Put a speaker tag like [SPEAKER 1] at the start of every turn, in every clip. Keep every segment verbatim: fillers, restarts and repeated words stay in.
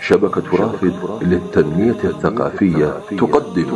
[SPEAKER 1] شبكة رافد للتنمية الثقافية تقدم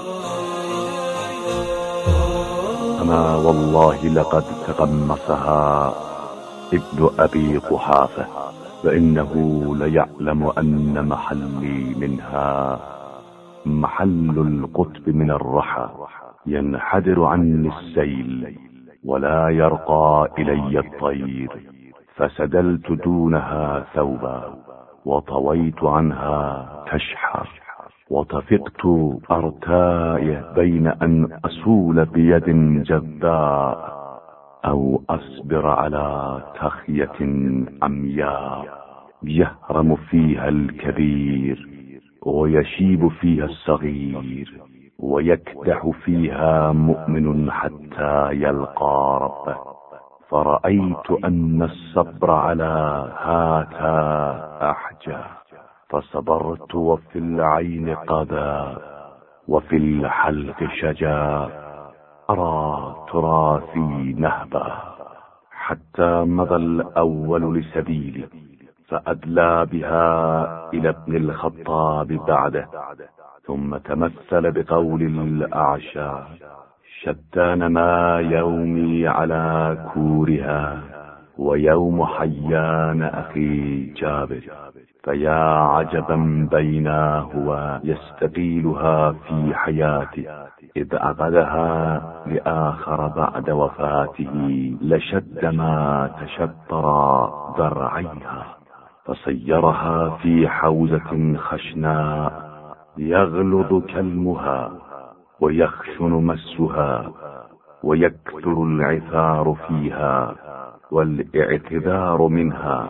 [SPEAKER 2] أما والله لقد تقمصها ابن أبي قحافة، فإنه ليعلم أن محلي منها محل القطب من الرحى، ينحدر عني السيل ولا يرقى إلي الطير، فسدلت دونها ثوبا وطويت عنها كشحا، وطفقت أرتاي بين أن أسول بيد جذاء أو أصبر على تخية عمياء، يهرم فيها الكبير ويشيب فيها الصغير، ويكدح فيها مؤمن حتى يلقى ربه. فرأيت أن الصبر على هاتا أحجى، فصبرت وفي العين قضاء وفي الحلق شجاء، أرى تراثي نهبا، حتى مضى الأول لسبيلي فأدلى بها إلى ابن الخطاب بعده، ثم تمثل بقول الأعشى: شتان ما يومي على كورها ويوم حيان أخي جابر، فيا عجبا بيناه ويستقيلها في حياته، إذ أخذها لآخر بعد وفاته لشد ما تشطر ذرعيها، فصيرها في حوزة خشناء يغلظ كلمها ويخشن مسها، ويكثر العثار فيها والاعتذار منها،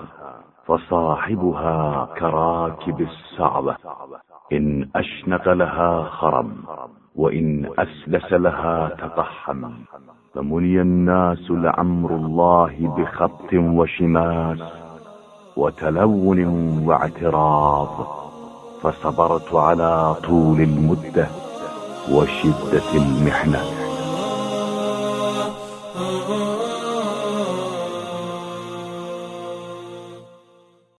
[SPEAKER 2] فصاحبها كراكب الصعبة، إن أشنق لها خرم وإن أسلس لها تطحم. فمني الناس لعمر الله بخط وشماس وتلون واعتراض، فصبرت على طول المدة وشدة المحنة.